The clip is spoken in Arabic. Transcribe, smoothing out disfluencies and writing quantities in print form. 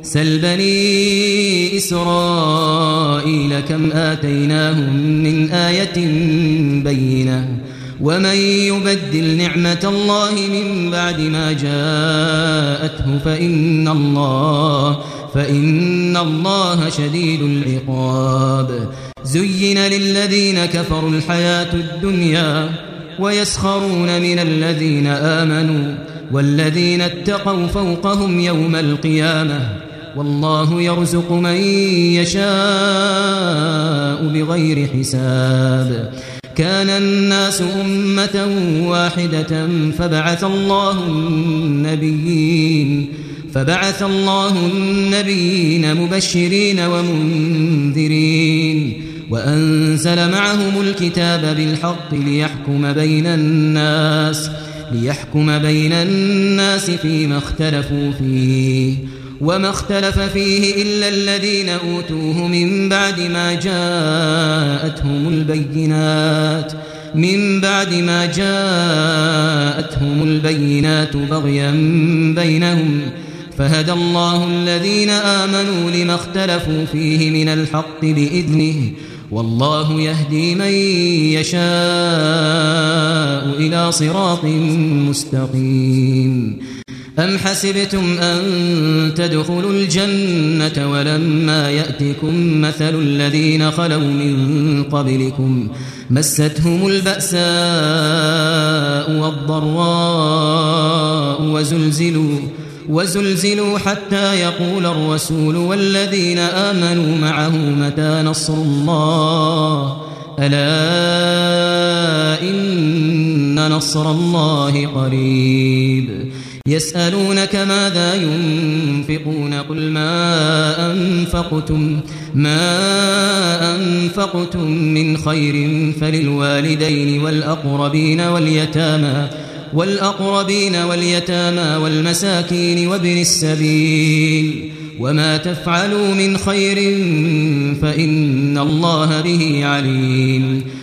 سل بني إسرائيل كم آتيناهم من آية بينة ومن يبدل نعمة الله من بعد ما جاءته فإن الله شديد العقاب زين للذين كفروا الحياة الدنيا ويسخرون من الذين آمنوا والذين اتقوا فوقهم يوم القيامة والله يرزق من يشاء بغير حساب كان الناس أمة واحدة فبعث الله النبيين مبشرين ومنذرين وأنزل معهم الكتاب بالحق ليحكم بين الناس فيما اختلفوا فيه وما اختلف فيه إلا الذين أوتوه من بعد ما جاءتهم البينات بغيا بينهم فهدى الله الذين آمنوا لما اختلفوا فيه من الحق بإذنه والله يهدي من يشاء إلى صراط مستقيم أم حسبتم أن تدخلوا الجنة ولما يأتكم مثل الذين خلوا من قبلكم مستهم البأساء والضراء وزلزلوا حتى يقول الرسول والذين آمنوا معه متى نصر الله ألا إن نصر الله قريب يسألونك ماذا ينفقون قل ما أنفقتم من خير فللوالدين والأقربين واليتامى والمساكين وابن السبيل وما تفعلوا من خير فإن الله به عليم